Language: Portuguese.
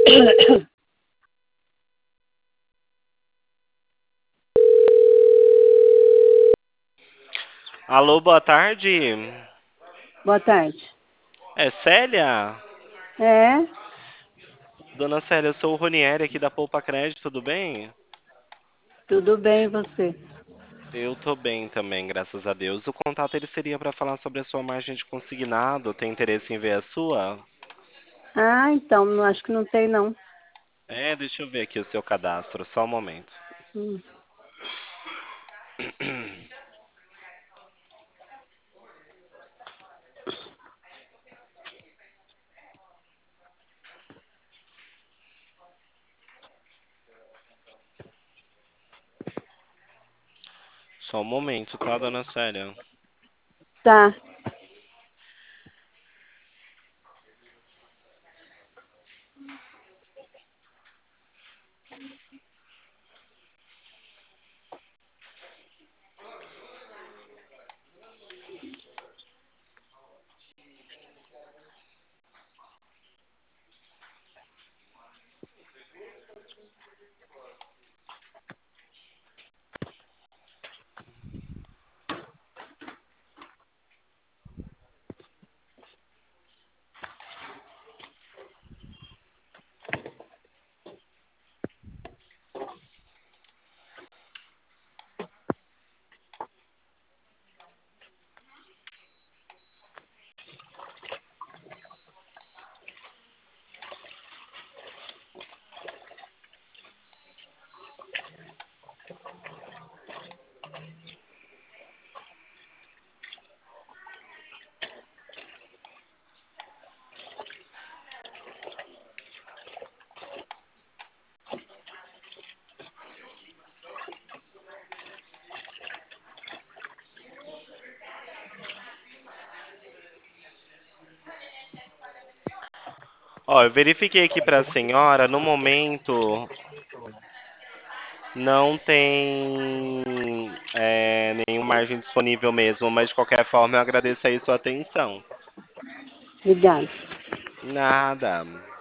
Alô, boa tarde. Boa tarde. É Célia? É, Dona Célia, eu sou o Ronieri aqui da Poupa Crédito, tudo bem? tudo bem e você? Eu tô bem também, graças a Deus. O contato ele seria para falar sobre a sua margem de consignado. Tem interesse em ver a sua? Ah, então, acho que não tem não. Deixa eu ver aqui o seu cadastro, só um momento. Hum, Só um momento, tá, dona Célia? tá, Ó, eu verifiquei aqui para a senhora, no momento não tem nenhum margem disponível mesmo, mas de qualquer forma eu agradeço aí sua atenção. obrigada. Nada.